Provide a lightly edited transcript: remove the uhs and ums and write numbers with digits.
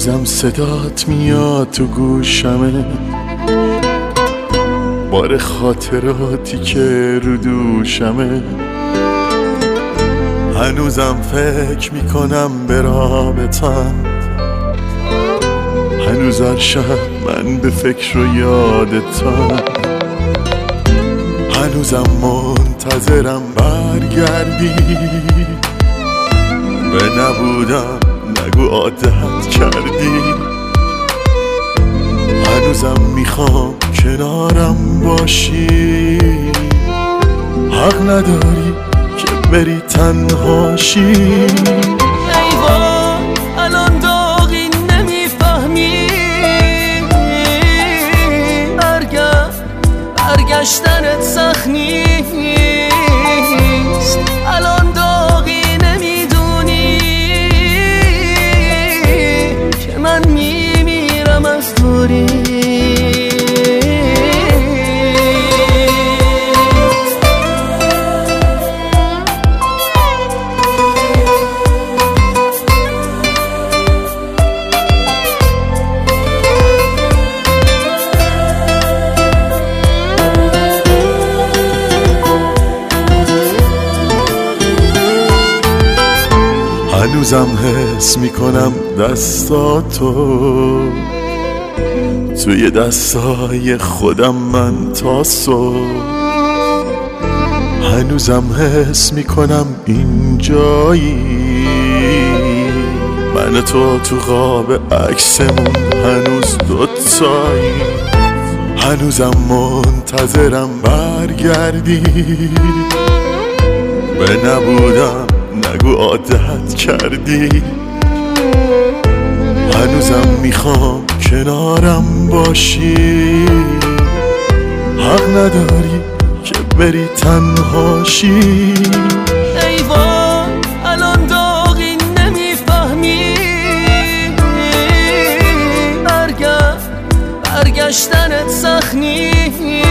هنوزم صدات میاد تو گوشمه، بار خاطراتی که رو دوشمه. هنوزم فکر میکنم به رابطم، هنوز هر شب من به فکر و یادتم. هنوزم منتظرم برگردی، به نبودم نگو عادت کردی. هنوزم میخوام کنارم باشی، حق نداری که بری تنهاشی. ای وای الان داغی نمیفهمی، برگشتنت سخت نیست. الان داغی نمیدونی که من میمیرم از دوری. هنوزم حس میکنم دستاتو توی دستای خودم من تا صبح. هنوزم حس میکنم اینجایی، من تو تو قاب عکسمون هنوز دوتایی. هنوزم منتظرم برگردی، به نبودم نگو عادت کردی. هنوزم میخوام کنارم باشی، حق نداری که بری تنهاشی. ای وای الان داغی نمیفهمی، برگشتنت سخت نیست.